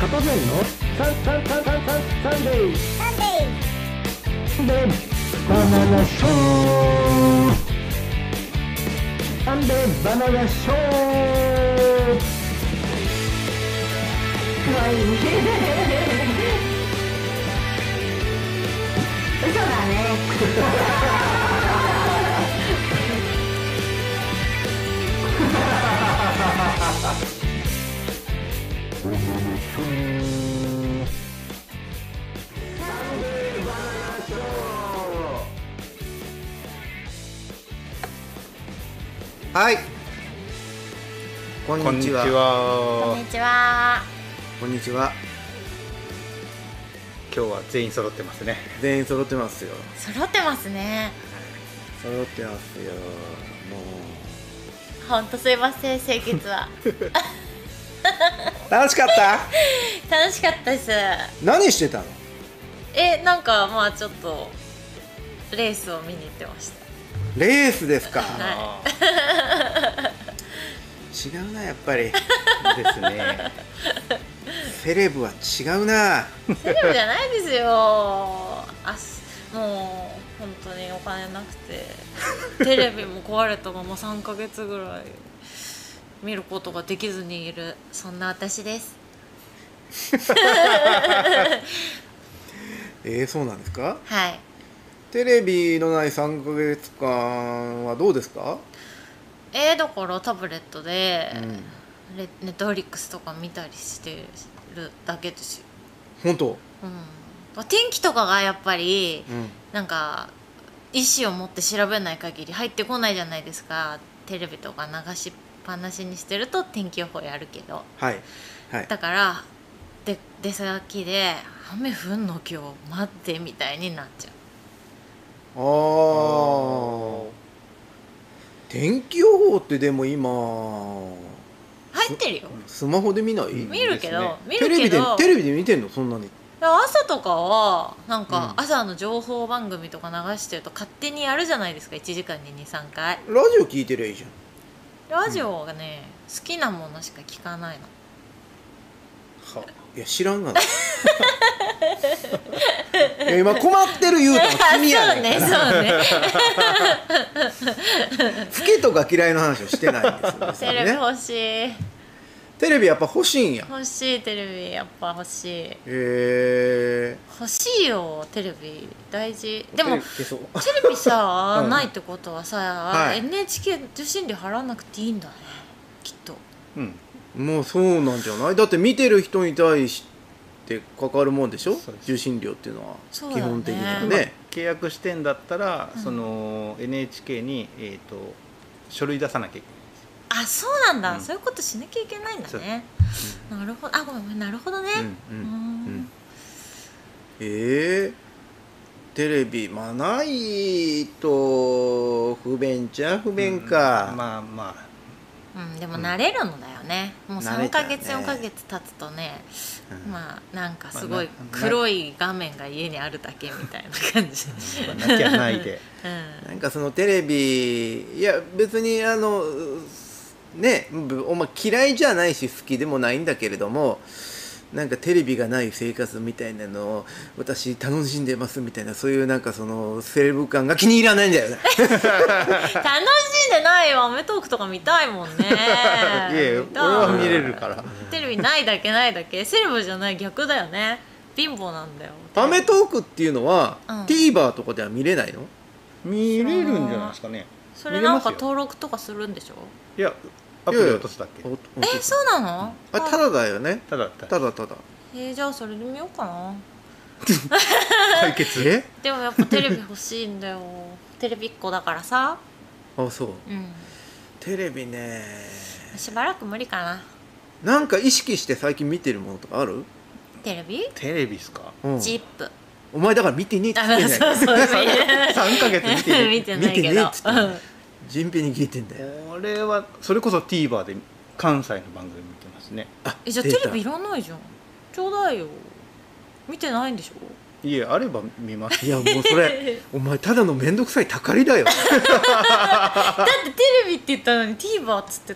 サトゼンのサンデーバナナショー、サンデーバナナショー。 嘘だね。 はい、こんにちは。 こんにちは。 こんにちは。 今日は全員揃ってますね。 全員揃ってますよ。 揃ってますね。 揃ってますよ。もほんとすいません、清潔は。 う楽しかった？ 楽しかったです。 何してたの？ なんかまあちょっとレースを見に行ってました。 レースですか？ は違うな、やっぱり。 ですね。 セレブは違うな。 セレブじゃないですよ。もう本当にお金なくてテレビも壊れたまま3ヶ月ぐらい見ることができずにいる、そんな私です。 そうなんですか？ はい。 テレビのない3ヶ月間はどうですか？ だからタブレットで、ネットフリックスとか見たりしてるだけですよ。 本当？ 天気とかがやっぱり、 うん。 なんか意思を持って調べない限り入ってこないじゃないですか。テレビとか流しっぱなしにしてると天気予報やるけど、 はいはい。 だから出先で雨降んの今日待ってみたいになっちゃう。 天気予報ってでも今入ってるよ。 スマホで見ない？ 見るけど、 ですね見るけどテレビで見てんの？そんなに？ 朝とかはなんか朝の情報番組とか流してると勝手にやるじゃないですか。1時間に 2,3 回ラジオ聞いてりゃいいじゃん。 ラジオがね、好きなものしか聞かないの。 いや知らんがな。いや今困ってる言うたの君やねん。 そうね。 好きとか嫌いの話をしてないんですよ。 テレビ欲しい。 テレビやっぱ欲しいんや。 欲しい、テレビやっぱ欲しい。 へ欲しいよ、テレビ大事。でも消そう。 テレビさ、ないってことはさ、 はい NHK 受信料払わなくていいんだね、きっと。 うん。 もうそうなんじゃない？だって見てる人に対してかかるもんでしょ？ そうです。 受信料っていうのはそうだよね基本的にはね。 契約してんだったら、その NHK に書類出さなきゃいけあ、そうなんだ、 うんそういうことしなきゃいけないんだね。なるほど。あ、ごめん、なるほどね。 テレビまあないと不便ちゃ不便か。 まあまでも慣れるのだよね。もう3 慣れちゃうねヶ月4ヶ月経つとね、まあなんかすごいまあ黒い画面が家にあるだけみたいな感じ。 あ、なきゃないで。 なんかそのテレビいや別にねお前嫌いじゃないし好きでもないんだけれども、なんかテレビがない生活みたいなのを私楽しんでますみたいな、そういうなんかそのセレブ感が気に入らないんだよね。 楽しんでないよ。アメトーークとか見たいもんね。 いえ、俺は見れるから。 テレビないだけないだけ。セレブじゃない、逆だよね。貧乏なんだよ。 アメトークっていうのは、 うん TVer とかでは見れないの？ 見れるんじゃないですかね。 それなんか見れますよ。 登録とかするんでしょ？ いや、アプリ落とすだけ。 そうなの？ あ、ただだよね。 ただただただ。 じゃあそれで見ようかな。 解決。 でもやっぱテレビ欲しいんだよ。テレビっ子だからさ。 あ、そう。 うん。 テレビね。 しばらく無理かな。 なんか意識して最近見てるものとかある？ テレビ？ テレビっすか。 うん。 ジップ。 お前だから見てねえって言ってんそうそう。 3ヶ月見てね。 見てないけど。 見てねえっつって人平に聞いてんだよ。 俺はそれこそ TVer で関西の番組見てますね。 じゃあテレビいらないじゃん。ちょうだいよ。見てないんでしょ？ いえ、あれば見ます。 いやもうそれお前ただのめんどくさいたかりだよ。 だってテレビって言ったのに TVer っつってたわ。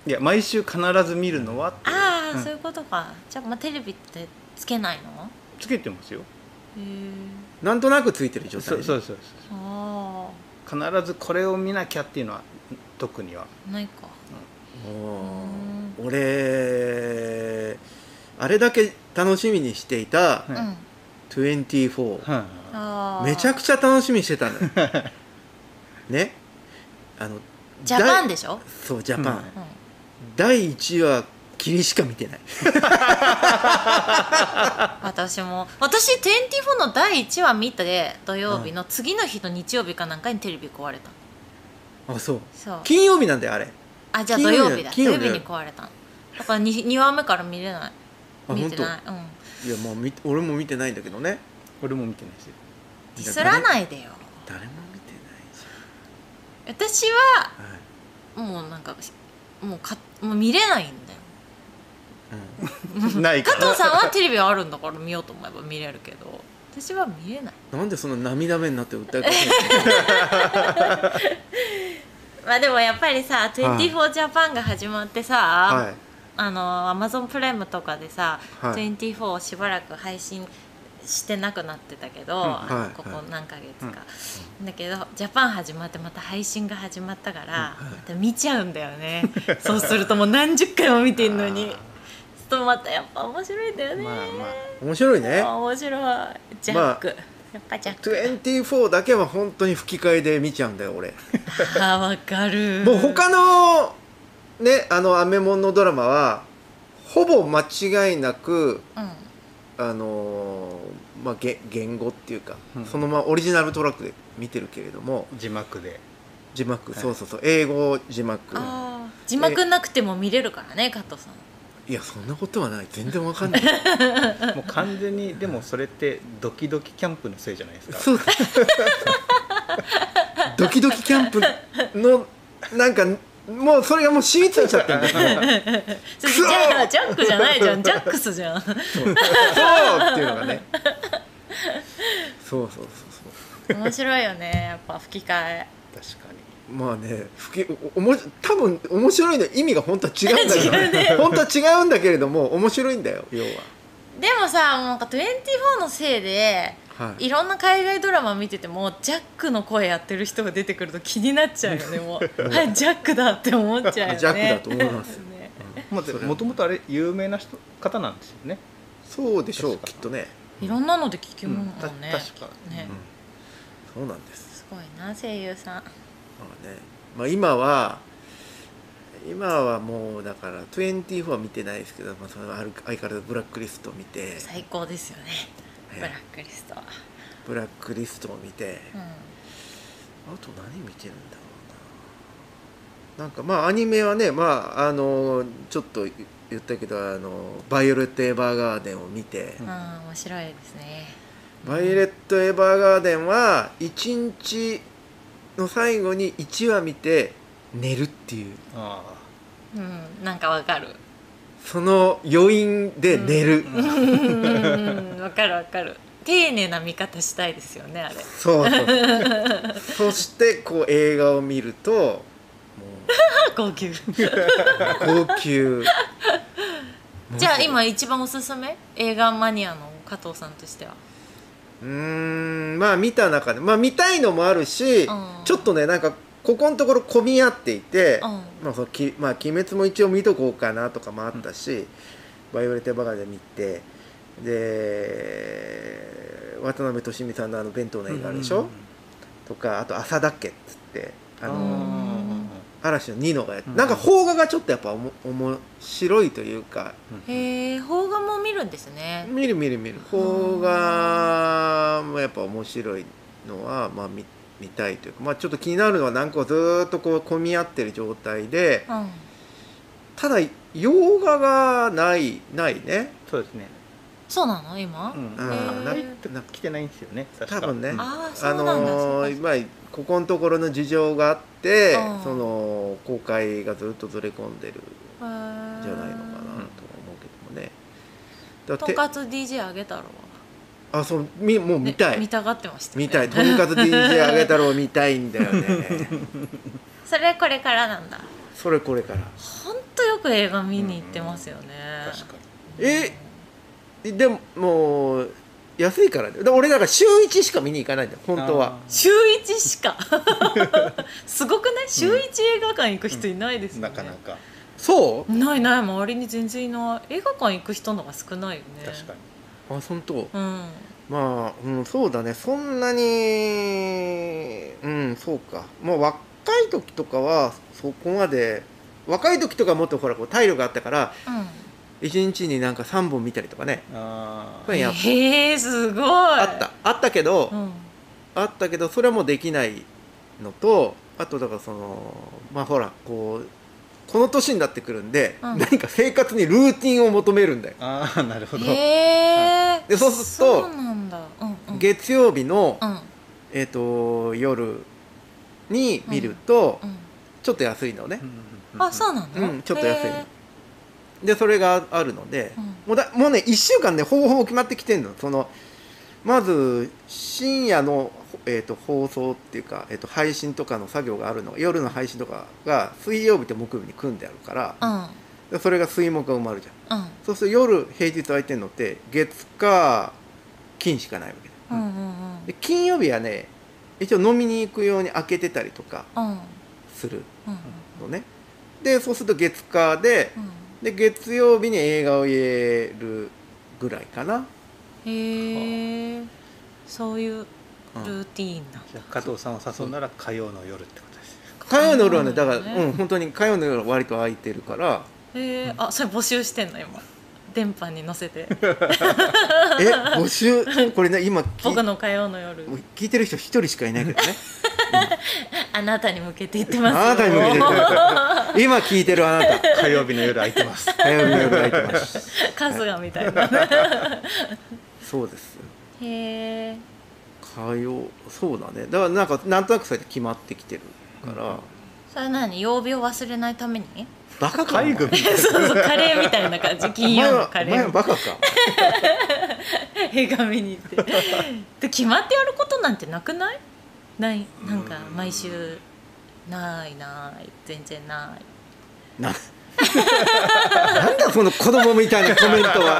いや毎週必ず見るのはっていうああ、 うんそういうことか。じゃあ、テレビってつけないの？ つけてますよ。 へえ。 なんとなくついてる状態でそうそうあ必ずこれを見なきゃっていうのは特には。 あ、ないか。 おー俺あれだけ楽しみにしていたはいうん。 24、 はいああ。 めちゃくちゃ楽しみにしてたのよね、 ジャパンででしょ？ そうジャパン、 うん第1話きりしか見てない私24の第1話見て土曜日の次の日の日曜日かなんかにテレビ壊れた。 あそうそう。 金曜日なんだよあれあ、じゃあ金曜日土曜日だ。土曜金曜日だ日に壊れた。だから 2話目から見れない。 あ見てない。うん。 いやもう俺も見てないんだけどね俺も見てないですよ。 ディスらないでよ。 誰も見てないじ私はゃん、はいもうなんかもう見れないんだよ。 ないから加藤さんはテレビあるんだから見ようと思えば見れるけど、私は見れない。 なんでそんな涙目になって歌い方なまあでもやっぱりさ、24ジャパンが始まってさ、 のはい Amazon プライムとかでさ、 はい 24をしばらく配信してなくなってたけど、 はいここ何ヶ月か、だけどジャパン始まってまた配信が始まったから、また見ちゃうんだよねそうするともう何十回も見てんのにとまたやっぱ面白いんだよね、 まあまあ面白いね面白い。ジャック、やっぱジャック。 24だけは本当に吹き替えで見ちゃうんだよ俺あー、わかる。 もう他のねアメモンのドラマはほぼ間違いなくまあ言語っていうか、そのままオリジナルトラックで見てるけれども字幕で字幕、そうそうそう英語字幕あー、字幕なくても見れるからね、加藤さん。 いやそんなことはない全然わかんないもう完全にでもそれってドキドキキャンプのせいじゃないですか。 そうドキドキキャンプのなんかもうそれがもう染みついちゃってるんだよねそれじゃあジャックじゃないじゃん、ジャックスじゃん。 そうっていうのがねそうそうそう面白いよね、やっぱ吹き替え。 確かに。 まあね多分面白いの意味が本当は違うんだけど、 違うね本当は違うんだけれども面白いんだよ要は、 でもさ、なんか24のせいで、 はいいろんな海外ドラマ見ててもジャックの声やってる人が出てくると気になっちゃうよね。もうはい、ジャックだって思っちゃうよね。 ジャックだと思いますよね。 もともとあれ有名な方なんですよね。 そうでしょう確かきっとね、 いろんなので聞きもんね。 確かね、 そうなんですすごいな声優さん。 まあね、まあ、今はもうだから24は見てないですけど、まあ、その相変わらずブラックリストを見て最高ですよね、ブラックリストは。 ブラックリストを見て、 うん、 あと何見てるんだろうな。なんかまあアニメはね、まあちょっと言ったけどバイオレット・エヴァーガーデンを見て、 ああ面白いですね。 バイオレット・エヴァーガーデンは1日の最後に1話見て寝るっていうあうん、なんかわかる。 その余韻で寝る、 うん、わかるわかる。丁寧な見方したいですよね、あれ。 そうそうそしてこう映画を見るとも号泣。 う号泣じゃあ今一番おすすめ映画マニアの加藤さんとしては。 まあ見た中でまあ見たいのもあるし、ちょっとねなんかここのところ混み合っていて、まあ鬼滅も一応見とこうかなとかもあったし、バイオレット・エヴァーガーデン見て、で渡辺俊美さんの弁当の映画でしょ、とかあと朝だっけっつって嵐のニノがやって、なんか邦画がちょっとやっぱ面白いというか、 へえ、邦画も見るんですね。 見る邦画もやっぱ面白いのはまあ見たいというか、まあちょっと気になるのはなんかずーっとこう混み合ってる状態で、ただ洋画がないね。 そうですね。 そうなの今？ 来てないんですよね。 多分ね。 ああ、そうなんだ。 まあここのところの事情があって、その公開がずっとずれ込んでるんじゃないのかなとは思うけどもね。 とんかつ DJ あげ太郎は。 あ、そうもう見たい。 見たがってましたね。 見たい。とんかつ DJ あげ太郎見たいんだよね。 それこれからなんだ。 それこれから。 本とよく映画見に行ってますよね、 確かでももう安いからね。俺だから週1しか見に行かないんだよ本当は。 週1しかすごくない？週1映画館行く人いないですよね、 なかなかそうないない、周りに全然いない。映画館行く人の方が少ないよね。 確かに。 あ本当、 うんまあ、そうだね。そんなにそうか。もう若い時とかはそこまで、若い時とかもっとほらこう体力があったから1日になんか3本見たりとかね。 あうん、 やへえすごい。 あったけど、 うんあったけどそれはもうできないのと、あとだからそのまあほらこの年になってくるんで、 うん何か生活にルーティンを求めるんだよ。 あー、なるほど。 へえ。 でそうするとそうなんだ。うんうん。 月曜日の、 うん夜に見ると、 うん。 ちょっと安いのね。 あ、そうなんだ。 ちょっと安いのへでそれがあるので、 うんもうね1週間でほぼほぼ決まってきてるの。まず深夜の、放送っていうか、配信とかの作業があるの、夜の配信とかが水曜日と木曜日に組んであるから、 うんでそれが水木が埋まるじゃん。 うんそうすると夜平日空いてるのって月火金しかないわけうんうんで、金曜日はね一応飲みに行くように開けてたりとかうんうんするうんのね。でそうすると月火で、で月曜日に映画を入れるぐらいかな。 へえ、そういうルーティーンなんだ。 じゃあ加藤さんを誘うなら火曜の夜ってことです。 火曜の夜はね、だから、 火曜の夜ね本当に火曜の夜は割と空いてるからへえ、あ、それ募集してんの今。電波に乗せて。 募集これね今僕の火曜の夜。 もう聞いてる人一人しかいないけどねあなたに向けて言ってますよ。 あなたに向けて言ってる今聞いてるあなた火曜日の夜空いてます。 火曜日の夜空いてます春日みたいな。 そうですへえ。 火曜、そうだね。だからなんとなくそれで決まってきてるから、 それ何？曜日を忘れないために？ バカか海軍みたいな。 そうそう、カレーみたいな感じ。金曜のカお前レー。 はバカか映画見に行って。で決まってやることなんてなくない？ない、なんか毎週ない全然ない。 なんだその子供みたいなコメントは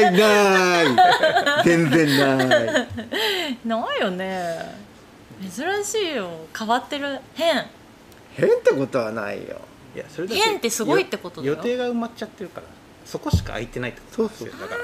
ない全然ないないよね。珍しいよ。変わってる。変ってことはないよ。 いや、それだけ変ってすごいってことだよ。 予定が埋まっちゃってるからそこしか空いてないってことなんですよ。だから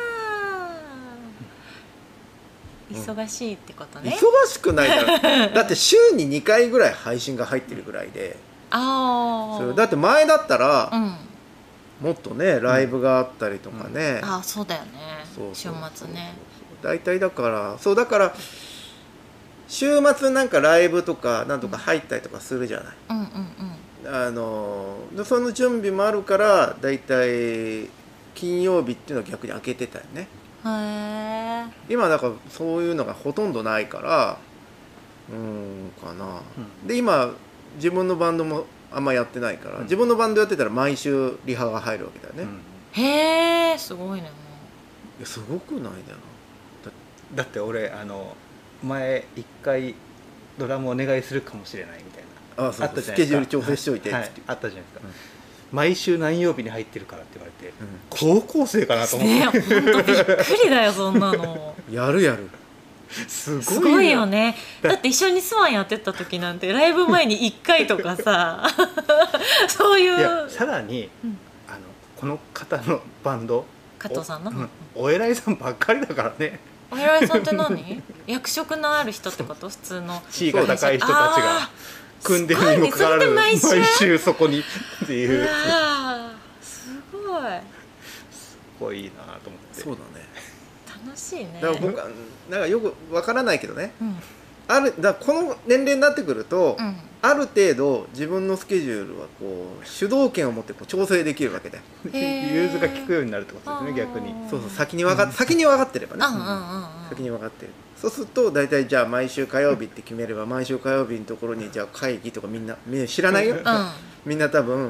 忙しいってことね。 忙しくないからだって週に2回ぐらい配信が入ってるぐらいで、 ああ。 だって前だったら、 うん。 もっとねライブがあったりとかね、 ああ、そうだよね。週そう末ね。 大体だからだから週末なんかライブとかなんとか入ったりとかするじゃない。 うんうんでその準備もあるからだいたい金曜日っていうのは逆に開けてたよね。 うん。へえ。 今だからそういうのがほとんどないからかな、で今自分のバンドもあんまやってないから、自分のバンドやってたら毎週リハが入るわけだよね、 へえ、すごいね。 いやすごくないだろ。 だって俺前一回ドラムお願いするかもしれないみたいなあそうあったじゃないですか。 スケジュール調整しといてっつはいって、 あったじゃないですか、毎週何曜日に入ってるからって言われて、高校生かなと思って、 ね、ほんとびっくりだよそんなの。 やるすすごいよね。だって一緒にスワンやってた時なんてライブ前に1回とかさそういう。 いやさらに、この方のバンド加藤さんの、 お偉いさんばっかりだからね。 お偉いさんって何？役職のある人ってこと？普通の地位が高い人たちが組んでるにもかかわらずすごいねそれで毎週そこにっていう、 すごいすごいなと思って。 そうだね。 楽しいね。 だから僕はなんかよくわからないけどね、 うんだからこの年齢になってくると、 うんある程度自分のスケジュールはこう主導権を持ってこう調整できるわけで、 融通が利くようになるってことですね、逆に。 そうそう先に分かってればね、 うんうんうんうん先に分かってる。そうすると大体じゃあ毎週火曜日って決めれば毎週火曜日のところにじゃあ会議とかみんな知らないよ、みんな多分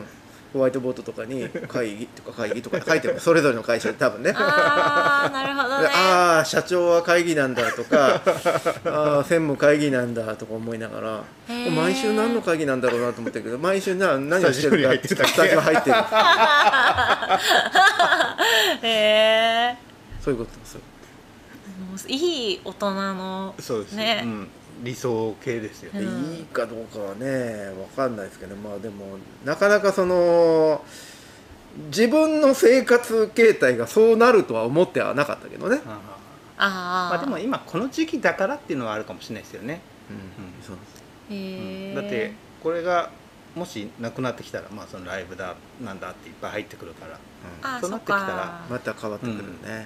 ホワイトボードとかに会議とか書いてるそれぞれの会社で多分ねああなるほどね。 ああ社長は会議なんだとかああ専務会議なんだとか思いながらへー毎週何の会議なんだろうなと思ったけど毎週何をしてるかスタジオに入ってるだけスタジオ入ってるへえ。 そういうことそうもういい大人のそうですね、 理想系ですよね、 うんいいかどうかはね分かんないですけどまあでもなかなかその自分の生活形態がそうなるとは思ってはなかったけどね、 ああ、 まあでも今この時期だからっていうのはあるかもしれないですよね、 そうへえ。 だってこれがもしなくなってきたらまあそのライブだなんだっていっぱい入ってくるからああ、 そうなってきたらまた変わってくるね、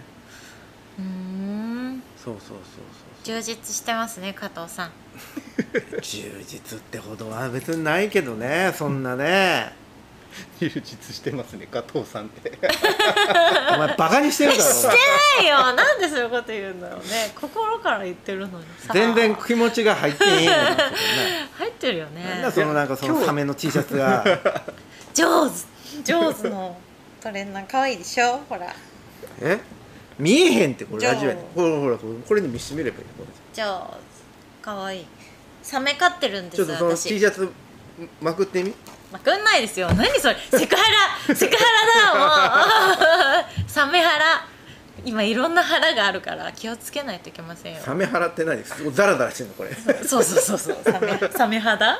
そう充実してますね加藤さん。 充実ってほどは別にないけどねそんなね充実してますね加藤さんってお前バカにしてるだろしてないよ。なんでそういうこと言うんだろうね。心から言ってるのにさ。 全然気持ちが入っていいんだけどね入ってるよなんねだ。そのなんかそのサメの T シャツが上手のトレーナー可愛いでしょ。ほらえ見えへんってこれラジオやねじゃあほらこれに見してみればいいこれ上手可愛い。サメ飼ってるんですちょっとその T 私。 シャツまくってみまくんないですよ。何それセクハラだもうサメハラ。今いろんな腹があるから気をつけないといけませんよ。 サメハラって何ザラザラしてんのこれそうサメ肌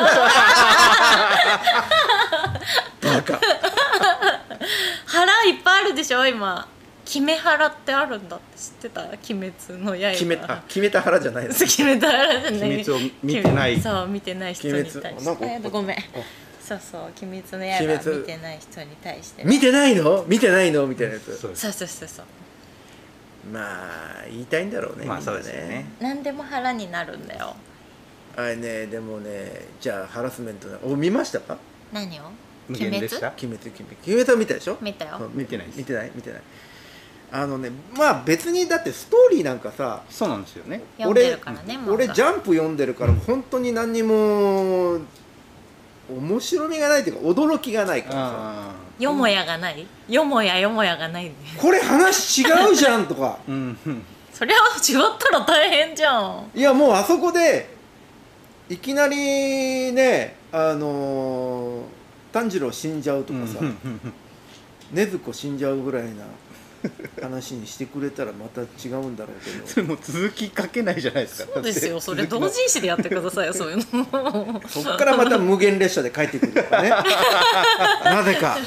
バカ腹いっぱいあるでしょ今。決め腹ってあるんだって知ってた？鬼滅の刃。 決めた腹じゃないです決めた腹じゃない。 鬼滅を見てないそう見てない人に対して。 鬼滅なんかあごめん。そうそう鬼滅の刃鬼滅見てない人に対して。 見てないのみたいなやつそうですそう。 まあ言いたいんだろうねまあそうみんなですよね何でも腹になるんだよ。 あれねでもねじゃあハラスメント見ましたか何を？ 無限でした鬼滅は見たでしょ見たよ。 見てないです見てないまあ別にだってストーリーなんかさそうなんですよね読んでるからね。 俺ジゃャンプ読んでるから本当に何にも面白みがないというか驚きがないからさあよもやがない。よもやがないね。 これ話違うじゃんとかあうんそりゃ違ったら大変じゃん。 いやもうあそこでいきなりね炭治郎死んじゃうとかさ禰豆子死んじゃうぐらいな話にしてくれたらまた違うんだろうけどそれもう続き書けないじゃないですかそうですよ。それ同人誌でやってくださいよそういうの。 そっからまた無限列車で帰ってくるとかねなぜか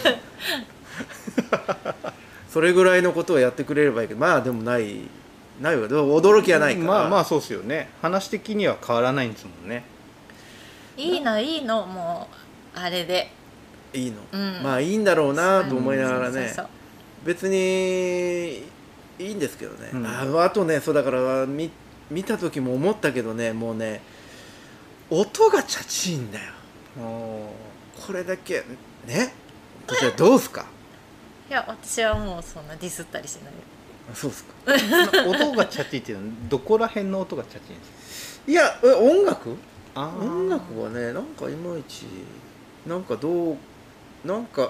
それぐらいのことをやってくれればいいけどまあでもないわ驚きはないからまあそうですよね話的には変わらないんですもんねいいのもうあれで。 いいの、 うんまあいいんだろうなと思いながらねそう別にいいんですけどね、あとねそうだから見た時も思ったけどねもうね音がチャチいんだよこれだけねじゃあどうすかいや私はもうそんなディスったりしないよ。 そうっすか音がチャチいっていうのはどこら辺の音がチャチいんですかいや音楽音はねなんかいまいちなんかなんか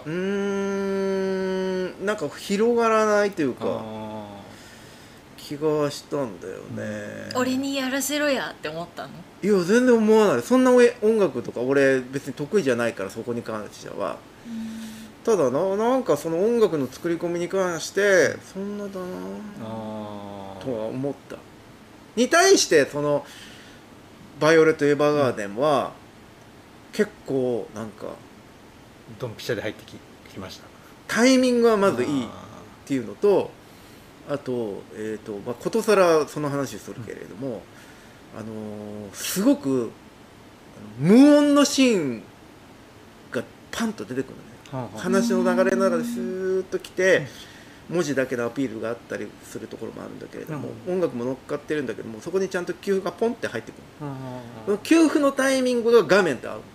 なんか広がらないというか気がしたんだよね、 俺にやらせろやって思ったの？ いや全然思わないそんな音楽とか俺別に得意じゃないからそこに関してはただなんかその音楽の作り込みに関してそんなだなとは思ったに対してそのバイオレット・エヴァーガーデンは結構なんかドンピシャで入ってきましたタイミングはまずいいっていうのとあとことさらその話をするけれども、すごく無音のシーンがパンと出てくるのね、話の流れの中でスーッときて文字だけのアピールがあったりするところもあるんだけれども、音楽も乗っかってるんだけどもそこにちゃんと給付がポンって入ってくるその給付のタイミングが画面と合う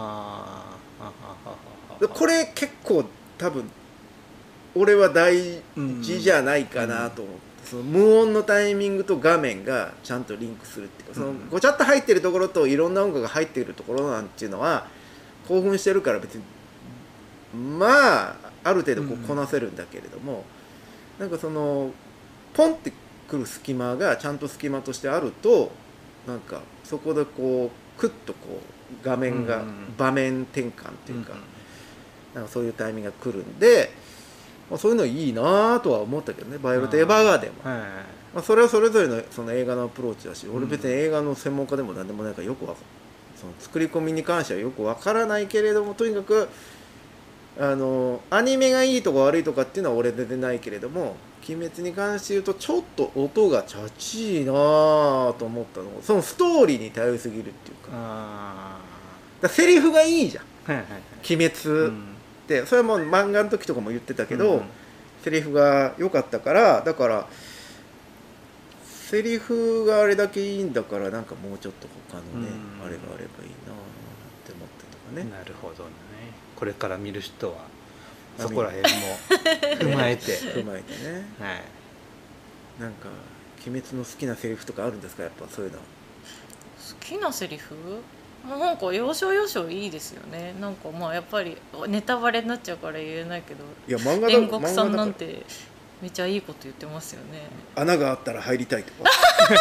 これ結構多分俺は大事じゃないかなと思って、その無音のタイミングと画面がちゃんとリンクするっていうかそのごちゃっと入ってるところといろんな音楽が入っているところなんていうのは興奮してるから別にまあある程度こうこなせるんだけれども、なんかそのポンってくる隙間がちゃんと隙間としてあると、なんかそこでこうクッとこう画面が場面転換っていうか、なんかそういうタイミングが来るんで、まあ、そういうのいいなとは思ったけどね、バイオレット・エヴァーガーデンも、まあ、それはそれぞれのその映画のアプローチだし、俺別に映画の専門家でも何でもないからよくその作り込みに関してはよくわからないけれども、とにかくアニメがいいとか悪いとかっていうのは俺全然ないけれども、鬼滅に関して言うとちょっと音がチャチいなと思ったの、そのストーリーに頼りすぎるっていうか、だセリフがいいじゃん、鬼滅って、それはもう漫画の時とかも言ってたけど、セリフが良かったから、だからセリフがあれだけいいんだから、なんかもうちょっと他のね、あれがあればいいなって思ったとかね。 なるほどね。これから見る人はそこら辺も踏まえて踏まえてね。 はい。 なんか鬼滅の好きなセリフとかあるんですか、やっぱそういうの。 好きなセリフ、なんか要所要所いいですよね。なんかまあやっぱりネタバレになっちゃうから言えないけど、 いや漫画だ、 煉獄さんなんてめっちゃいいこと言ってますよね。 穴があったら入りたいとか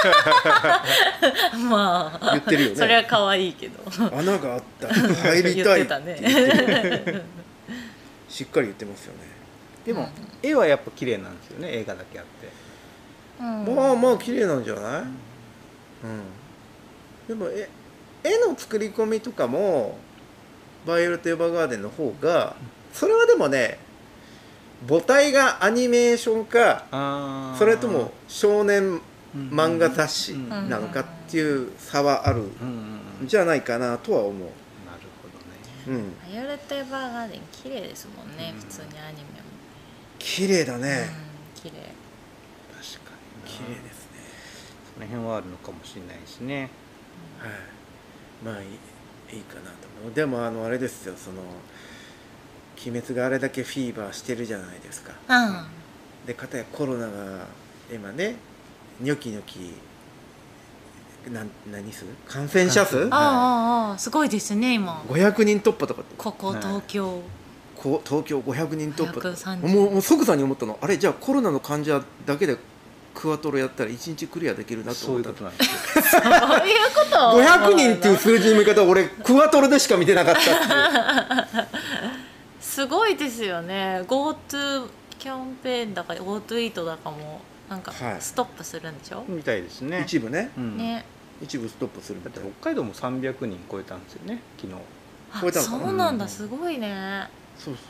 まあ言ってるよね。 それは可愛いけど穴があったら入りたいって言ってた言ってるねしっかり言ってますよね。 でも、絵はやっぱ綺麗なんですよね、映画だけあって。 まあまあ綺麗なんじゃない、でも絵の作り込みとかもバイオレット・エヴァーガーデンの方が、それはでもね、母体がアニメーションか、それとも少年漫画雑誌なのかっていう差はあるんじゃないかなとは思う。 なるほどね。 バイオレット・エヴァーガーデン綺麗ですもんね、普通にアニメも綺麗だね、 綺麗。 確かに綺麗ですね。 その辺はあるのかもしれないですね。 はい、まあいいかなと思う。でもあれですよ、その鬼滅があれだけフィーバーしてるじゃないですか。でかたやコロナが今ね、ニョキニョキ何数感染者数すごいですね今。 500人突破とかって、 ここ東京、 東京500人突破とか、 530 もう即座に思ったの、あれじゃあコロナの患者だけでクワトロやったら1日クリアできるなと思った。 そういうことなんですよそういうこと 500人っていう数字の見方を俺クワトロでしか見てなかったっていう。 すごいですよね。 GoTo キャンペーンだか GoTo イートだかもなんかストップするんでしょ、 みたいですね。 一部ね、 ね。 一部ストップするみだってたい。 北海道も300人超えたんですよね、昨日。 超えたのかな。 そうなんだ、すごいね。 そうそうそう。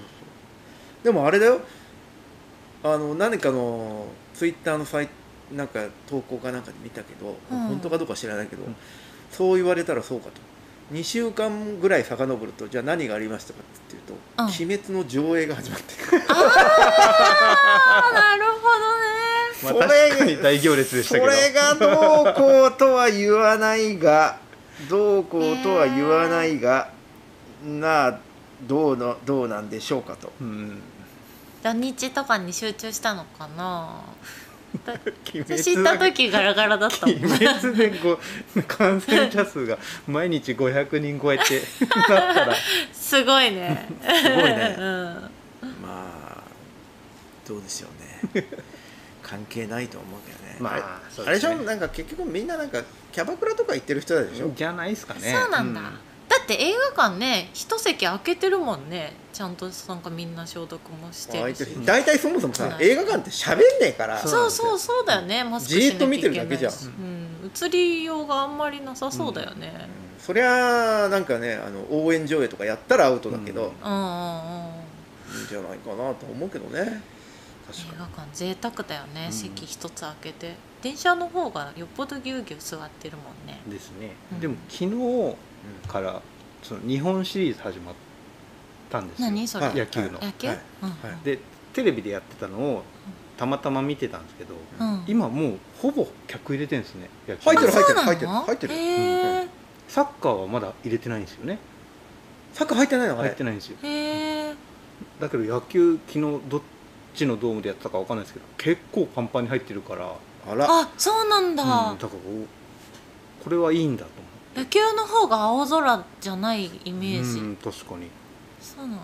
でもあれだよ、何かのツイッターのなんか投稿かなんかで見たけど、本当かどうか知らないけど、そう言われたらそうかと。2週間ぐらい遡ると、じゃあ何がありましたかっていうと、鬼滅の上映が始まってる。 なるほどね。 まあ、確かに大行列でしたけど、 それがどうこうとは言わないが、どうこうとは言わないが、どうなんでしょうかと。 土日とかに集中したのかな。私知った時ガラガラだったもん。 鬼滅で感染者数が毎日500人超えてなったらすごいね。 すごいね。まあどうでしょうね。関係ないと思うけどね。 まあそうあれでしょ、 ですね。 なんか結局みんななんかキャバクラとか行ってる人でしょ。 じゃないですかね。 そうなんだ。だって映画館ね、一席空けてるもんね。ちゃんとなんかみんな消毒もしてるし。 大体そもそもさ、映画館って喋んねえから。 そうだよね。マスクしなきゃいけないし。 じーっと見てるだけじゃん。 映りようがあんまりなさそうだよね。 そりゃなんかね、応援上映とかやったらアウトだけど、いいんじゃないかなと思うけどね。 映画館贅沢だよね、席一つ開けて。電車の方がよっぽどぎゅうぎゅう座ってるもんね。 ですね。でも昨日からその日本シリーズ始まったんですよ。 何それ？ 野球の。 野球？ でテレビでやってたのをたまたま見てたんですけど、今もうほぼ客入れてるんですね。野球。 入ってる。 サッカーはまだ入れてないんですよね。 サッカー入ってないの？ 入ってないんですよ。 へえ。 だけど野球昨日どっちのドームでやってたかわかんないですけど、結構パンパンに入ってるから。 あ、そうなんだ。 だからこれはいいんだと思う。 野球の方が青空じゃないイメージ。 確かに。 そうなんだ。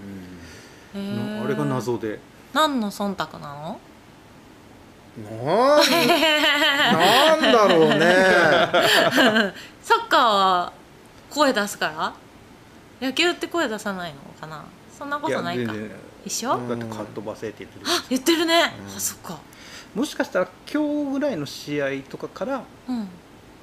へーあれが謎で何の忖度なの？ なんだろうね。 サッカーは声出すから野球って声出さないのかな？そんなことないか。 全然一緒？ うんだってカットバセって言ってるあ、言ってるね、 うんあ、そっか。 もしかしたら今日ぐらいの試合とかからうん。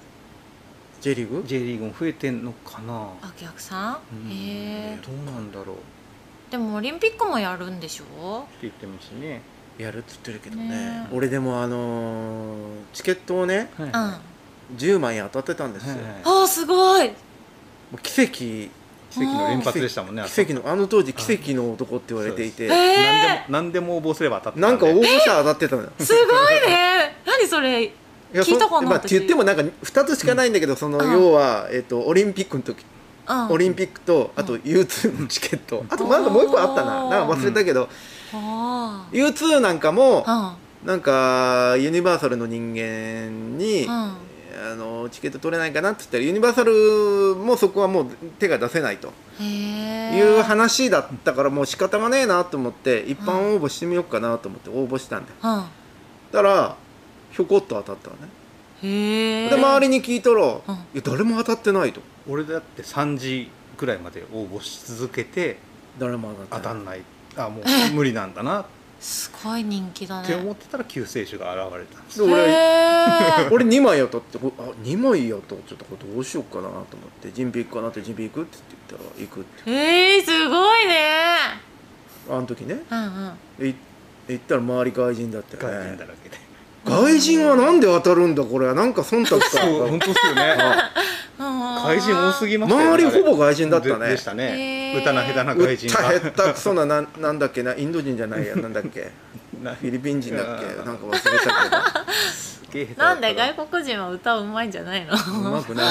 J リーグ J リーグも増えてんのかな。 あ、逆さん、 うんへえ。 どうなんだろうってでもオリンピックもやるんでしょ？ 言ってますね。 やるっつってるけどねね俺でもチケットをねはいうん。あ 10枚当たってたんですよ、 はいはいー、すごい。 もう奇跡奇跡の連発でしたもんね。 奇跡のあの当時奇跡の男って言われていて何でも応募すれば当たってたなんか応募したら当たってたのよすごいね。何それ。 いや聞いたかなまあ、って言ってもなんか2つしかないんだけど、そのうん要は、オリンピックの時うん。 オリンピックとあと U2 のチケット、あとなんかもう一個あったな、なんか忘れたけど、 あ U2 なんかもあ。 なんかユニバーサルの人間に、 うん。 チケット取れないかなって言ったらユニバーサルもそこはもう手が出せないとへえ。 いう話だったからもう仕方がねえなと思って一般応募してみようかなと思って応募したんだよ。 うん。 だからひょこっと当たったのね。 へえ。 で周りに聞いたら、いやうん誰も当たってないと。 俺だって3時くらいまで応募し続けて誰も当たってない。 当たんない、もう無理なんだなっすごい人気だね。 て思ってたら救世主が現れたんです。 で俺へ俺2枚当たって2枚当たっちゃったからどうしようかなと思ってジンビ行くかなってジンビ行くって言ったら行くってえ。すごいね。 あの時ねうんうん。 行ったら周り外人だったよね。 外人だらけで。 外人はなんで当たるんだこれはなんか忖度かそう本当ですよね。外人多すぎましたよね。 周りほぼ外人だったねでしたね。 へー歌の下手なうった外人が。 へったくそななんだっけなインド人じゃないやなんだっけなフィリピン人だっけなんか忘れたすげえ下手だったなんで外国人は歌うまいんじゃないの？ けどうまく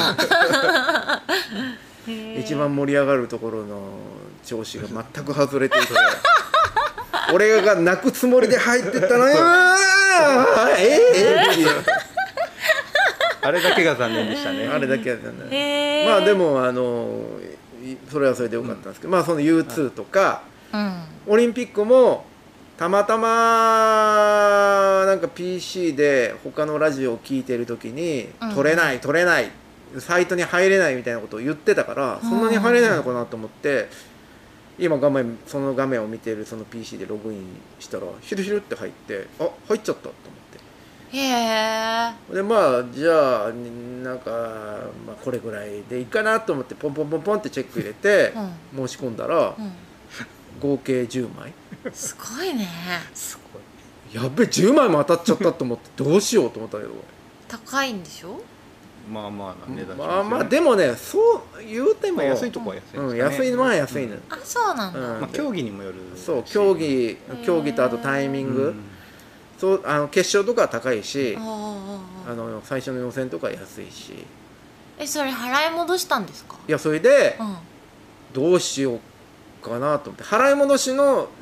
ないへー一番盛り上がるところの調子が全く外れていて俺が泣くつもりで入ってったのよあれだけが残念でしたね。 あれだけだったねへーまあでもそれはそれでよかったんですけど、まあその U2 とかうんオリンピックもたまたまなんか PC で他のラジオを聞いてる時に、 うん取れないサイトに入れないみたいなことを言ってたから、そんなに入れないのかなと思って今その画面を見てるその PC でログインしたらヒュルヒュルって入って入っちゃったと思ってへえ。 でまあじゃあなんか、まあ、これぐらいでいいかなと思ってポンポンポンポンってチェック入れて申し込んだらうん合計10枚すごいね。 すごい。 やっべ10枚も当たっちゃったと思ってどうしようと思ったけど高いんでしょ？ まあまあな値段しまあまあででもねそう言うても、 安いとこは安いですかね。 安いのは安いの、 あ、そうなんだ。 うんまあ競技にもよるし。 そう競技とあとタイミング、 うんそう決勝とかは高いしああ。 最初の予選とかは安いしそれ払い戻したんですか？ いやそれでうん。 どうしようかなと思って払い戻し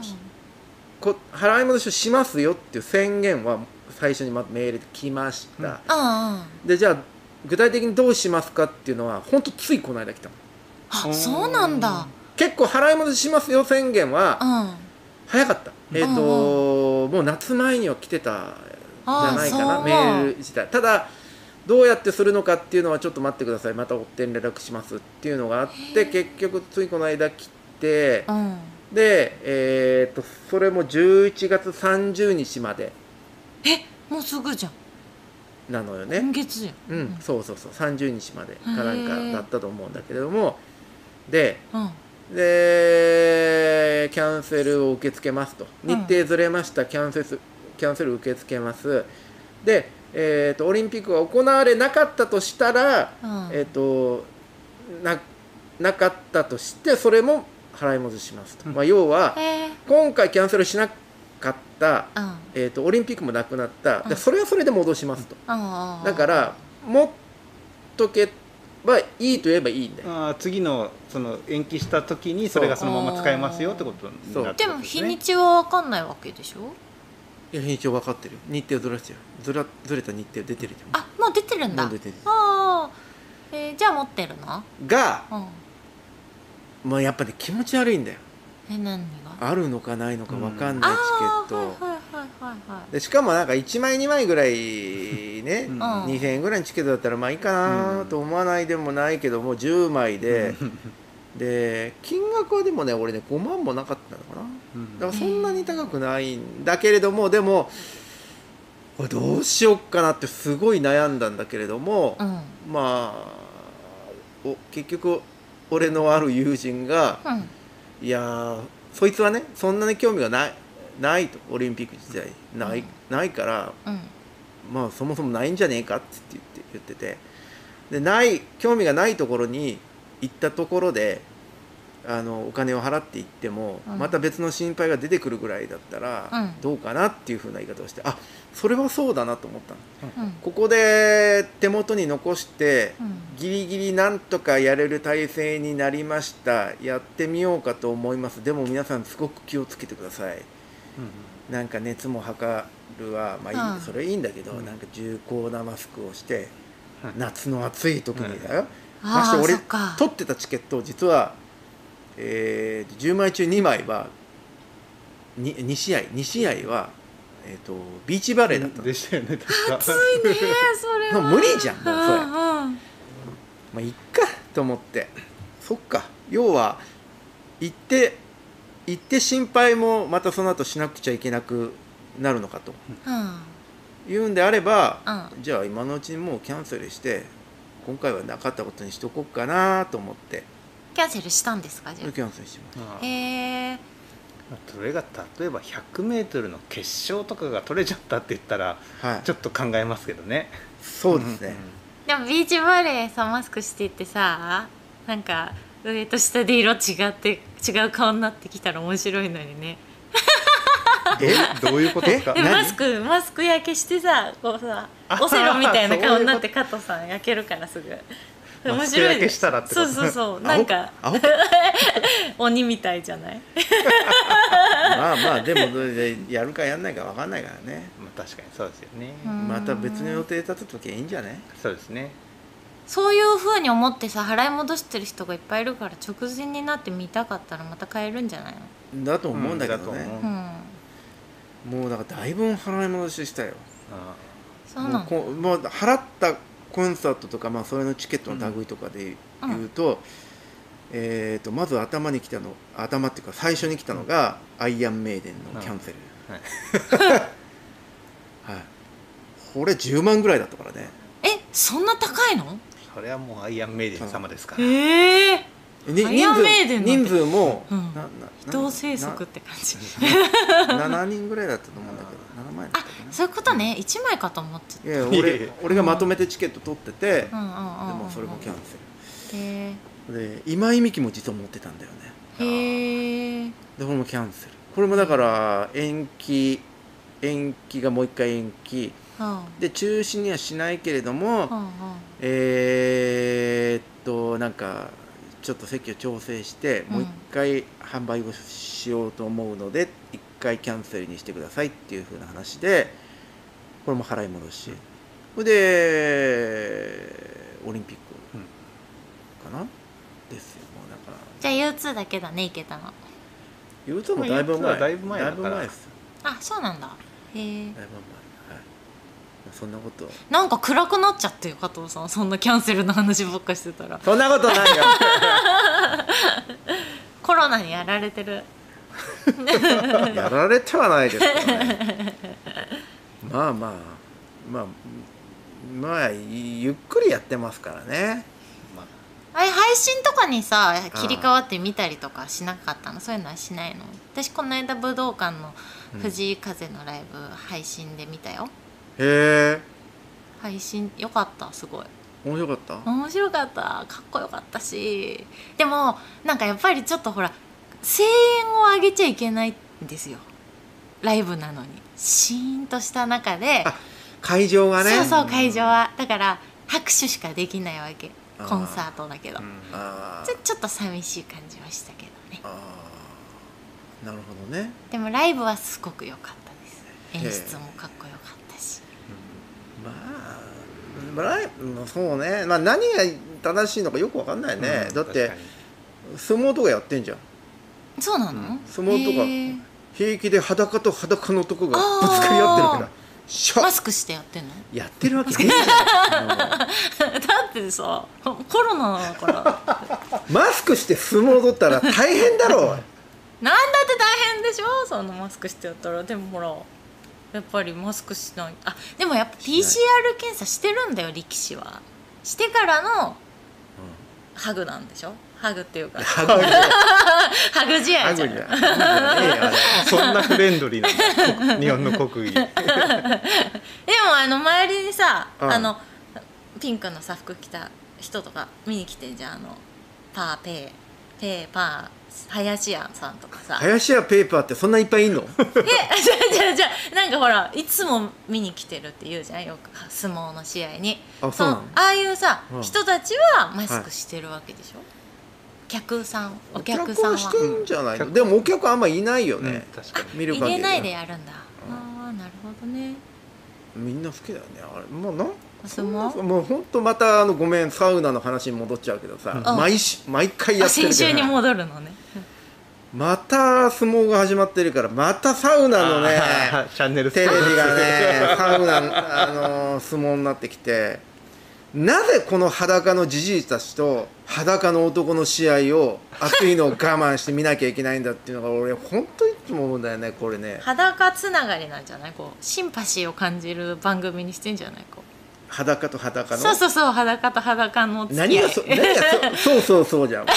をしますよっていう宣言は最初にメールで来ました、 うんうん。 でじゃあ具体的にどうしますかっていうのは本当ついこの間来たの。 あ、そうなんだ。 結構払い戻ししますよ宣言はうん。 早かったもう夏前には来てたじゃないかなそうメール自体。ただどうやってするのかっていうのはちょっと待ってくださいまた追って連絡しますっていうのがあって結局ついこの間来てうん。 でそれも11月30日までもうすぐじゃん。 なのよね。 今月じゃん。 うん、そう30日までかなんかだったと思うんだけれどもでうん。 キャンセルを受け付けますと日程ずれました、キャンセル受け付けますで、オリンピックが行われなかったとしたら、 うんなかったとしてそれも払い戻しますと、まあ、要はへえ。 今回キャンセルしなかった、 うん。 オリンピックもなくなったうんでそれはそれで戻しますとだかだら持っとけばいいと言えばいいんだよ。 次のその延期した時にそれがそのまま使えますよってことになってでも日にちは分かんないわけでしょ？ いや日にちは分かってるよ日程ずらしてるずれた日程出てるじゃんあ、もう出てるんだ。 もう出てるああ。じゃあ持ってるの？ が、 うん。 まあ、やっぱね気持ち悪いんだよ何があるのかないのか分かんないチケット、 はいはいはいはいでしかもなんか1枚2枚ぐらいね、2000円ぐらいのチケットだったらまあいいかなと思わないでもないけども、10枚で、で金額はでもね俺ね5万もなかったのかな、だからそんなに高くないんだけれども、でもこれどうしよっかなってすごい悩んだんだけれども、まあ結局俺のある友人が、いやそいつはねそんなに興味がないと、オリンピック自体ないから、まあそもそもないんじゃねえかって言ってて、で興味がないところに行ったところでお金を払っていっても、また別の心配が出てくるぐらいだったら、どうかなっていうふうな言い方をして、あ、それはそうだなと思ったの、ここで手元に残して、ギリギリなんとかやれる体制になりました、やってみようかと思います、でも皆さんすごく気をつけてください、なんか熱も測るは、まあいい、それいいんだけど、なんか重厚なマスクをして、夏の暑い時にだよ、まして俺取ってたチケット実は、10枚中2枚は2試合は、ビーチバレーだったのでしたよね。確か暑いねそれはもう無理じゃんもうそれ、まあいっかと思って、そっか、要は行って心配もまたその後しなくちゃいけなくなるのかと、言うんであれば、じゃあ今のうちにもうキャンセルして今回はなかったことにしとこうかなと思って。 キャンセルしたんですか？じゃあキャンセルします。 へえ。 それが例えば 100m の決勝とかが取れちゃったって言ったら、ちょっと考えますけどね。 そうですね、 でもビーチバレーさマスクしていってさ、なんか上と下で色違う顔になってきたら面白いのにね。 どういうことですか？ マスク焼けしてさ、こうさオセロみたいな顔になって加藤さん焼けるからすぐ。面白い。 焼けしたらってこと。 そうなんか鬼みたいじゃない？ まあまあでもやるかやんないか分かんないからね。 確かにそうですよね。 また別の予定立てときゃいいんじゃない？ そうですね。 そういう風に思ってさ払い戻してる人がいっぱいいるから、直前になって見たかったらまた買えるんじゃないの？ だと思うんだけどね。もうだからだいぶ払い戻ししたよ。 そうなの？ もう払ったコンサートとか、まあ、それのチケットの類とかで言うと、まず頭っていうか最初に来たのが、アイアンメイデンのキャンセル、これ10万ぐらいだったからね。 そんな高いの？ それはもうアイアンメイデン様ですから。 アイアンメイデン人数も人生息って感じ。 7人ぐらいだったと思うんだけど、7万円だったかな。 そういうことね、1枚かと思ってた。 いや俺がまとめてチケット取ってて、でもそれもキャンセルで、今井美樹も実は持ってたんだよね。 へえ。 でこれもキャンセル。これもだから延期がもう一回延期で、中止にはしないけれども、なんかちょっと席を調整してもう一回販売をしようと思うので、一回キャンセルにしてくださいっていう風な話で、これも払い戻し、それでオリンピックかな、ですよ。もうだからじゃあ U2 だけだね、行けたの。 U2 もだいぶ前、 だいぶ前です。 あ、そうなんだ。へえ。 だいぶ前、そんなこと。 なんか暗くなっちゃってよ、加藤さん。そんなキャンセルの話ばっかしてたら。 そんなことないよ。 コロナにやられてる。 やられてはないですけどね。まあゆっくりやってますからね。 配信とかにさ切り替わって見たりとかしなかったの？そういうのはしないの？私この間武道館の藤井風のライブ配信で見たよ。 へえ。 配信よかった、すごい面白かった。 面白かった、かっこよかったし、でもなんかやっぱりちょっとほら声援を上げちゃいけないんですよ、ライブなのに。シーンとした中で、 会場がね。 そう会場はだから拍手しかできないわけ、コンサートだけど、ちょっと寂しい感じはしたけどね。 なるほどね。 でもライブはすごく良かったです。演出もかっこよかったし、 そうね、まあ何が正しいのかよく分かんないね。だって相撲とかやってんじゃん。 そうなの？ 相撲とかへー平気で裸と裸の男がぶつかり合ってるからシャッマスクしてやってんの？ やってるわけねえじゃんだってさコロナだからマスクして相撲取ったら大変だろなんだって大変でしょ、そのマスクしてやったら。でもほらやっぱりマスクしない。あ、でもやっぱ PCR 検査してるんだよ力士は。してからのハグなんでしょ。ハグっていうかハグじゃハグ試合じゃん。 ハグじゃねえよあれそんなフレンドリーな日本の国技。 でも周りにさ、 うんピンクのさ服着た人とか見に来てんじゃん。パーペーパー林家さんとかさ。 林家ペーパーってそんないっぱいいんの？ じゃあなんかほらいつも見に来てるって言うじゃん、よく相撲の試合に。 あ、そうなの？ ああいうさ、 うん人たちはマスクしてるわけでしょ、客さんお客さんはしてんじゃないの？ うんでもお客あんまいないようんね、 確かに。 見る限り入れないでやるんだ、 うんああなるほどね。 みんな好きだよねあれ。もうなんお相撲もうほんとまたごめんサウナの話に戻っちゃうけどさ、 うん毎回やあってるけど先週に戻るのねまた相撲が始まってるからまたサウナのねチャンネルテレビがねサウナ相撲になってきて、なぜこの裸のじじいたちと裸の男の試合を熱いのを我慢して見なきゃいけないんだっていうのが俺本当にいつも思うんだよねこれね。 裸つながりなんじゃない、こうシンパシーを感じる番組にしてんじゃない、こう裸と裸のそう裸と裸の付き合い。 何がそうじゃん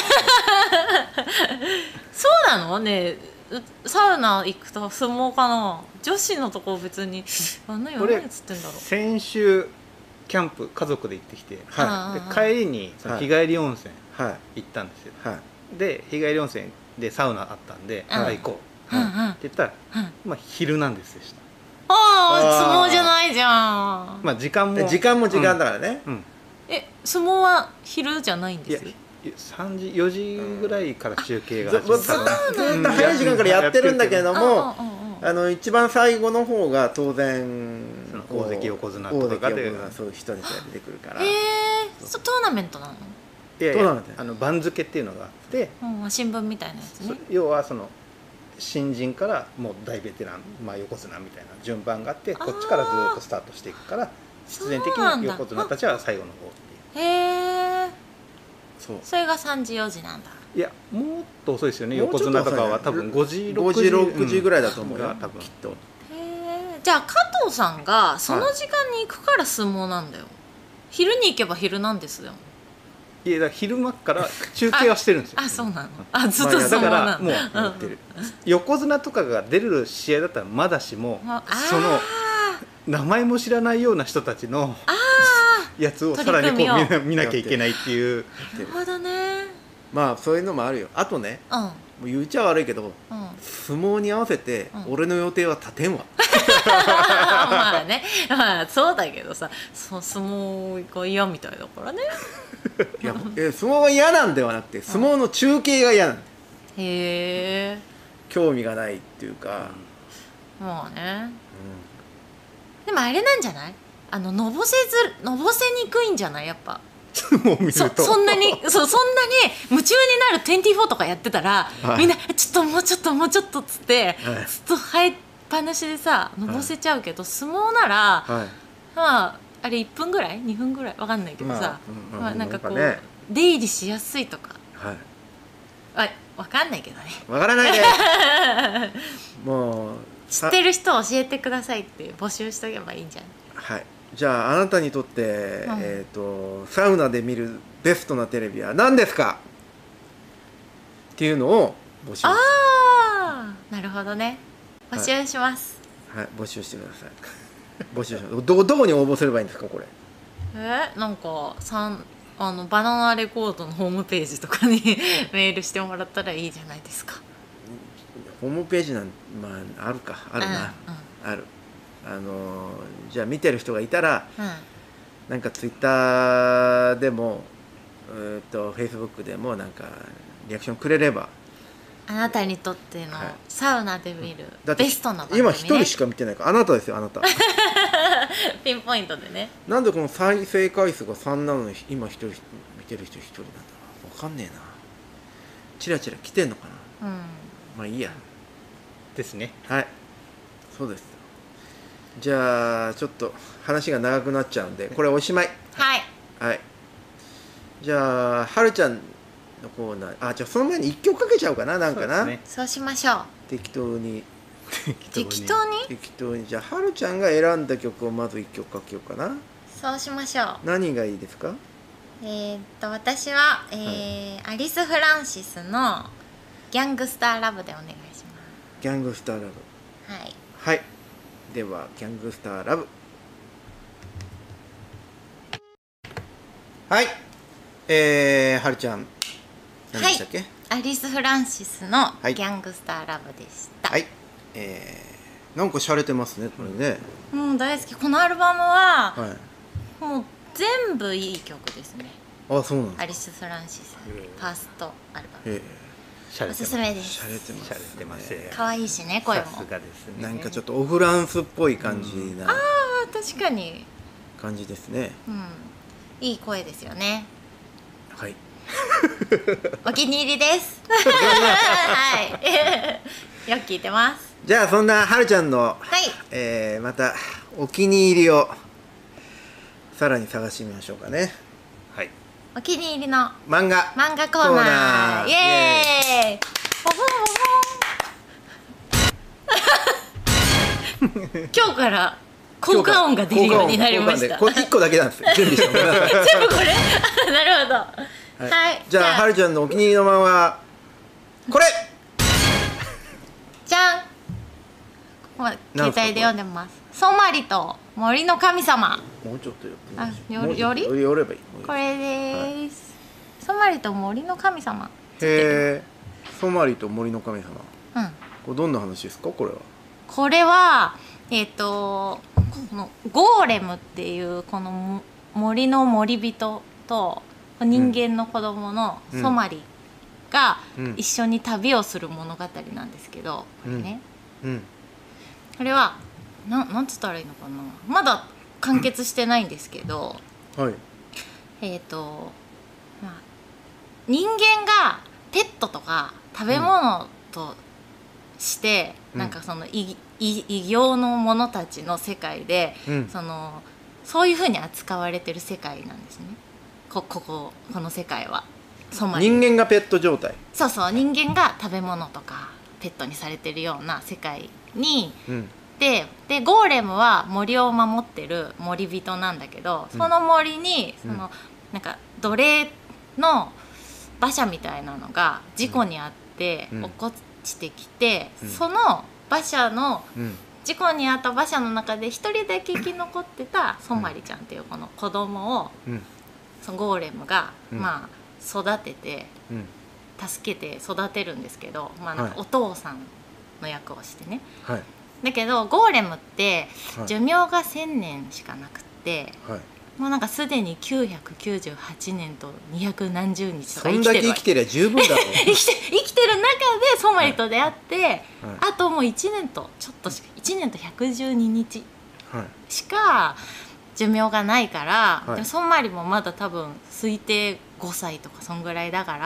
そうなのね。サウナ行くと相撲かな。女子のとこ別に何やっつってんだろう。 先週キャンプ家族で行ってきて、 はで帰りにその日帰り温泉はい行ったんですよ、 はいで日帰り温泉でサウナあったんで、 うん行こううんうんって言ったら、まあ昼なんですでした。 あああー相撲じゃないじゃん。 まあ時間も時間も時間だからね、 うん、 相撲は昼じゃないんいやですよ。 3時4時ぐらいから中継がずず始まったずっと早い時間からやってるんだけれども、 うんうん一番最後の方が当然その大関横綱とかで大関横綱そういう人たちが出てくるから、 へえトーナメントなの？ いやいやどうなんだよ番付っていうのがあって、 新聞みたいなやつね。 要はその新人からもう大ベテラン、まあ、横綱みたいな順番があってこっちからずっとスタートしていくから必然的に横綱たちは最後の方っていう。 へえそうそれが3時4時なんだ。 いやもっと遅いですよね。横もうちょっと遅いね綱とかは多分5時 5時6時ぐらいだと思うよ、 が多分きっと。 へえじゃあ加藤さんがその時間に行くから相撲なんだよ。昼に行けば昼なんですよ。 いやだから昼間から中継はしてるんですよ。 あそうなの。あずっとまあ相撲だからなんもうだ。 やってる横綱とかが出る試合だったらまだしもあその名前も知らないような人たちのやつをさらにこ取り組みう見なきゃいけないっていう。 なるほどね。 まあそういうのもあるよ。あとねうんもう言っちゃ悪いけどうん相撲に合わせてうん俺の予定は立てんわ、 まあねまあそうだけどさ相撲が嫌みたいだからね。 いや相撲が嫌なんではなくて相撲の中継が嫌なんだよ。 へえ興味がないっていうか、 まあね。でもあれなんじゃない？のぼせにくいんじゃないやっぱ。 もう見るとそんなに夢中になる24とかやってたら、 はいみんなちょっともうちょっとっつって、 はいずっと生えっぱなしでさのぼせちゃうけど、相撲なら、 はいまああれ1分ぐらい2分ぐらいわかんないけどさ、 まあまあなんかこう、 ね出入りしやすいとかはいわかんないけどね。 わからないでもう知ってる人教えてくださいって募集しとけばいいんじゃない？ はい、じゃああなたにとって、サウナで見るベストなテレビは何ですかっていうのを募集し、 ああなるほどね。募集します。 はい、募集してください募集しますどこに応募すればいいんですかこれ。 なんかバナナレコードのホームページとかにメールしてもらったらいいじゃないですか。 ホームページなんまああるかあるな、あるじゃあ見てる人がいたらなんかツイッターでもフェイスブックでもなんかリアクションくれれば。 あなたにとってのはいサウナで見るだってベストな番組、ね、 今一人しか見てないからあなたですよあなたピンポイントでね。 なんでこの再生回数が3なのに今一人見てる人一人なんだろう分かんねえな。チラチラ来てんのかな。 うんまあいいや。 ですね。 はい、そうです。じゃあちょっと話が長くなっちゃうんでこれおしまい。 はい。 はい。じゃあはるちゃんのコーナー、じゃあその前に一曲かけちゃおうかな、なんかな。 そうですね。 そうしましょう。 適当に適当に。 適当に。じゃあはるちゃんが選んだ曲をまず一曲かけようかな。 そうしましょう。 何がいいですか？ 私は、アリス・フランシスのギャングスターラブでお願いします。 ギャングスターラブ。 はい。 はい。ではギャングスターラブ。はい。はるちゃん何でしたっけ？ アリス・フランシスのはいギャングスターラブでした。 はい。なんか洒落てますねこれね。 もう大好き。このアルバムは、 はい。 もう全部いい曲ですね。 あ、そうなんですか。 アリス・フランシスファーストアルバム、 しゃれてます。 おすすめです。 洒落てます。 しゃれてますね。 可愛いしね、声も。 さすがですね。 なんかちょっとオフランスっぽい感じなあ確かに、 感じですね。 いい声ですよね。 はい。 お気に入りですはいよく聞いてます。 じゃあそんなはるちゃんの、またお気に入りをさらに探してみましょうかね。 はい。お気に入りの漫画コーナー、イエーイ。今日から効果音が出るようになりました。 これ1個だけなんですよ。準備したのが全部これなるほど。はい。 じゃあはるちゃんのお気に入りの漫画これじゃん。携帯で読んでます。ソマリと森の神様。 もうちょっとより寄ればいい。 これです。ソマリと森の神様。 へえ。ソマリと森の神様。 うん。 これどんな話ですかこれは？ これはこのゴーレムっていうこの森の森人と人間の子供のソマリが一緒に旅をする物語なんですけど、これね、これはなんつったらいいのかな、まだ完結してないんですけど、 はい、 人間がペットとか食べ物として、なんかその異形の者たちの世界で、そういうふうに扱われてる世界なんですね。この世界は人間がペット状態。 そうそう、人間が食べ物とかペットにされてるような世界に、でゴーレムは森を守ってる森人なんだけど、その森になんか奴隷の馬車みたいなのが事故に遭って落っこちてきて、その馬車の事故に遭った馬車の中で一人だけ生き残ってたソマリちゃんっていうこの子供を、そのゴーレムが、まあ育てて、助けて育てるんですけど、まあなんかお父さんの役をしてね、だけどゴーレムって寿命が1000年しかなくって、もうなんかすでに998年と200何十日とか生きてるわけ。そんだけ生きてりゃ十分だろう生きてる中でソマリと出会って、あともう1年とちょっとしか1年と112日しか寿命がないから、でもソマリもまだ多分推定5歳とかそんぐらいだから、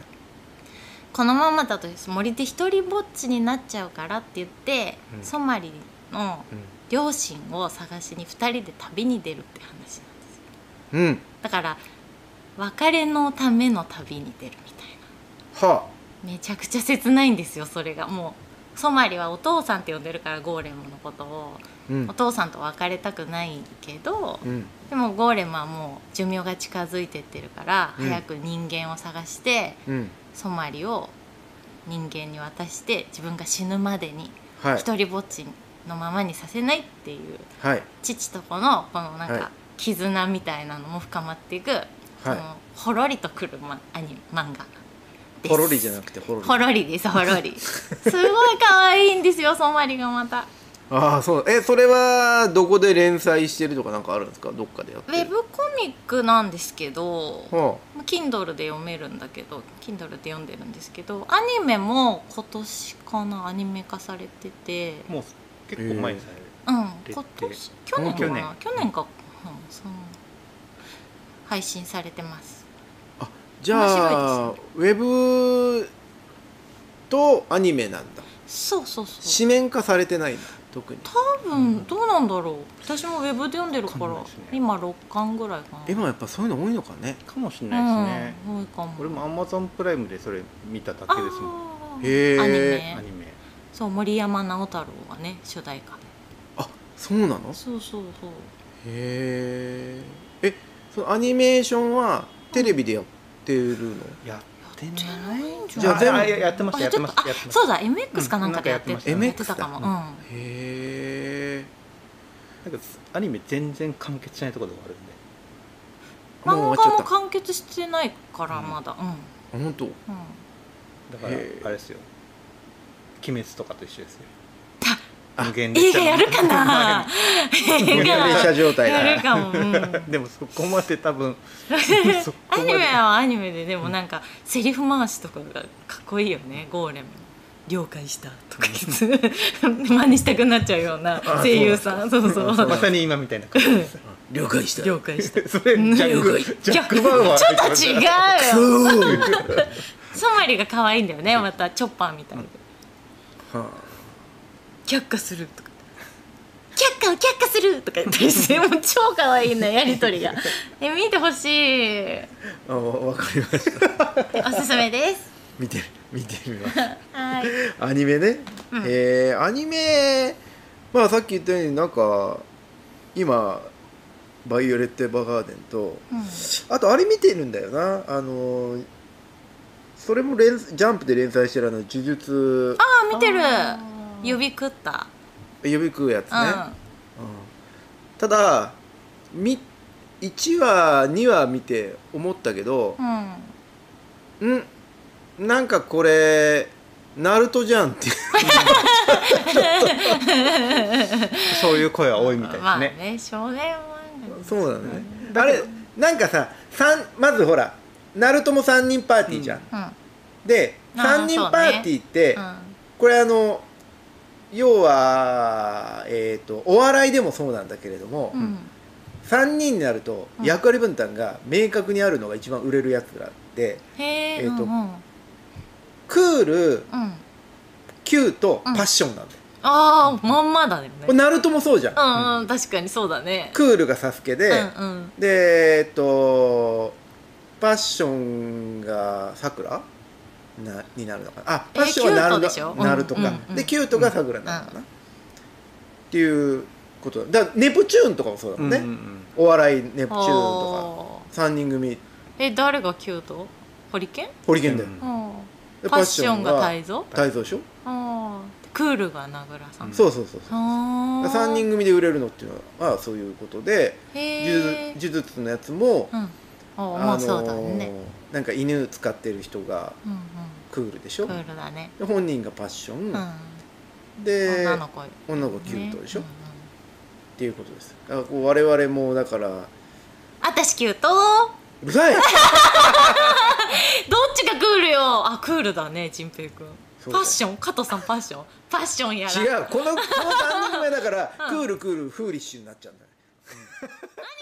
このままだと森で一人ぼっちになっちゃうからって言って、ソマリの両親を探しに2人で旅に出るって話なんですよ。だから別れのための旅に出るみたいな、めちゃくちゃ切ないんですよ。それがもうソマリはお父さんって呼んでるから、ゴーレムのことを、お父さんと別れたくないけど、でもゴーレムはもう寿命が近づいてってるから、早く人間を探して、ソマリを人間に渡して自分が死ぬまでに一人ぼっちのままにさせないっていう、父と子のこのなんか絆みたいなのも深まっていく、そのほろりとくる漫画です。 ほろりじゃなくてほろり。 ほろりです、ほろり。すごい可愛いんですよ、ソマリがまた。 そう。それはどこで連載してるとかなんかあるんですか？どっかでやってる？ ウェブコミックなんですけど、Kindle で読めるんだけど、Kindle で読んでるんですけど、アニメも今年かな、アニメ化されてて、 もう結構前にされて、 今年去年か、配信されてます。 じゃあウェブとアニメなんだ。 そうそうそう紙面化されてないんだ特に。 多分どうなんだろう、私もウェブで読んでるからわかんないですね今6巻ぐらいかな。 今やっぱそういうの多いのかね。 かもしれないですね、 多いかも。 俺も Amazon プライムでそれ見ただけですもん。 あーへーアニメアニメそう森山直太朗がね主題歌で。 あ、そうなの。 そうそうそう。 へえ。そのアニメーションはテレビでやってるの？ やってじゃないないんじじゃあ全部やってましたやってましたやってました。 そうだ MX かなんかでやってうんなんかやってましたたかも。 へえ。 なんかアニメ全然完結しないところで終わるんで。 漫もう終わっちゃった。 画も完結してないからまだ。 あ、本当。 だからへーあれですよ、鬼滅とかと一緒ですよ。 あ無限映画やるかな無限列車状態だやるかも、うんでもそこまで多分そこアまでニメはアニメででもなんかセリフ回しとかがかっこいいよね。ゴーレム了解したとか言って真似したくなっちゃうような声優さん。そうそうまさに今みたいな感じです了解した。 了解した。 それジャック・バウアーちょっと違うよ。 そう。 ソマリが可愛いんだよね。またチョッパーみたいでは却下するとか却下を却下するとか言ったりしてもう超可愛いねやりとりが見てほしい。 あ、わかりました。 おすすめです見てみます。 はい。 アニメね。 うんアニメ、まあさっき言ったようになんか今バイオレット・エヴァーガーデンと、 うんあとあれ見てるんだよな。それもジャンプで連載してる呪術ああ見てる。 あ指食った。 呼び食うやつね。 うんうんただ1話2話見て思ったけど、なんかこれナルトじゃんっていうそういう声は多いみたいですね。 まあね少年漫画そうだね。あれなんかさまずほらナルトも3人パーティーじゃん。 うんであー 3人パーティーって、 うんこれ要はお笑いでもそうなんだけれども、 うん 3人になるとうん役割分担が明確にあるのが一番売れるやつらで、 へえうんうんクール、 うんキュート、パッションなんだよ。 ああまんまだよね。 これナルトもそうじゃん。 うんうん確かにそうだね。 クールがサスケで、 うんうんでパッションがさくらになるのかな。あ、パッションはキュートでしょナルトか、 うんうんでキュートがさくらなのかな、っていうことだからネプチューンとかもそうだもんね、お笑いネプチューンとか3人組誰がキュート？ホリケン？ ホリケンだよ、でパッションが泰造？ 泰造でしょ、 クールが名倉さん。 そうそうそうそう 3 3人組で売れるのっていうのはそういうことで、 へ呪術のやつも、 まあそうだね。 なんか犬使ってる人がクールでしょ、 クールだね。 で本人がパッション、 うんで女の子キュートでしょ、 ねっていうことですだからこう我々もだから私キュート。 うるさいどっちがクールよ。あクールだね陳平君。 そうだよパッション加藤さんパッションやら。 違うこの3人目だからクールフーリッシュになっちゃうんだよ、 何